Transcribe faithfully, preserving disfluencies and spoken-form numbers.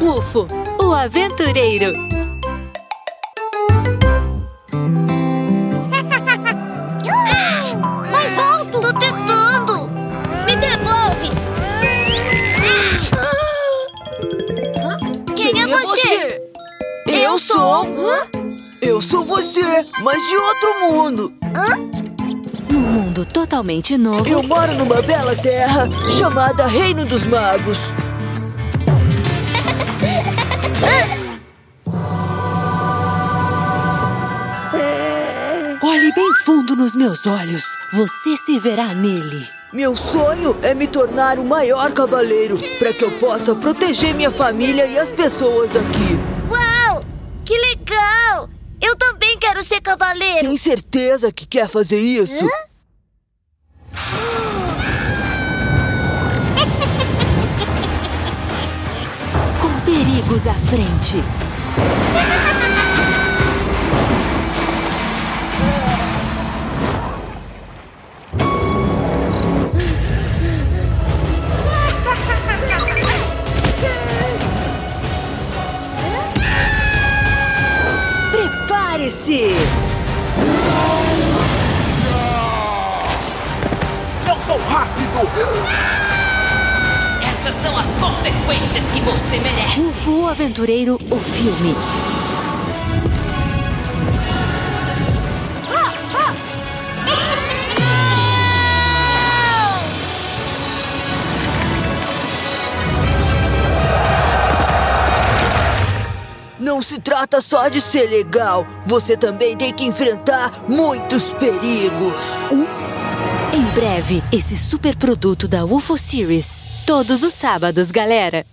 UFO, o aventureiro. Mais alto! Tô tentando! Me devolve! Quem, Quem é você? você? Eu sou! Hã? Eu sou você, mas de outro mundo! Hã? Num mundo totalmente novo... Eu moro numa bela terra chamada Reino dos Magos. Olhe bem fundo nos meus olhos. Você se verá nele. Meu sonho é me tornar o maior cavaleiro, para que eu possa proteger minha família e as pessoas daqui. Uau! Que legal! Eu também quero ser cavaleiro. Tem certeza que quer fazer isso? Hã? Com perigos à frente. Prepare-se! Não tão rápido! Essas são as consequências que você merece. UFO, o aventureiro, o filme. Não se trata só de ser legal. Você também tem que enfrentar muitos perigos. Em breve, esse super produto da UFO Series. Todos os sábados, galera.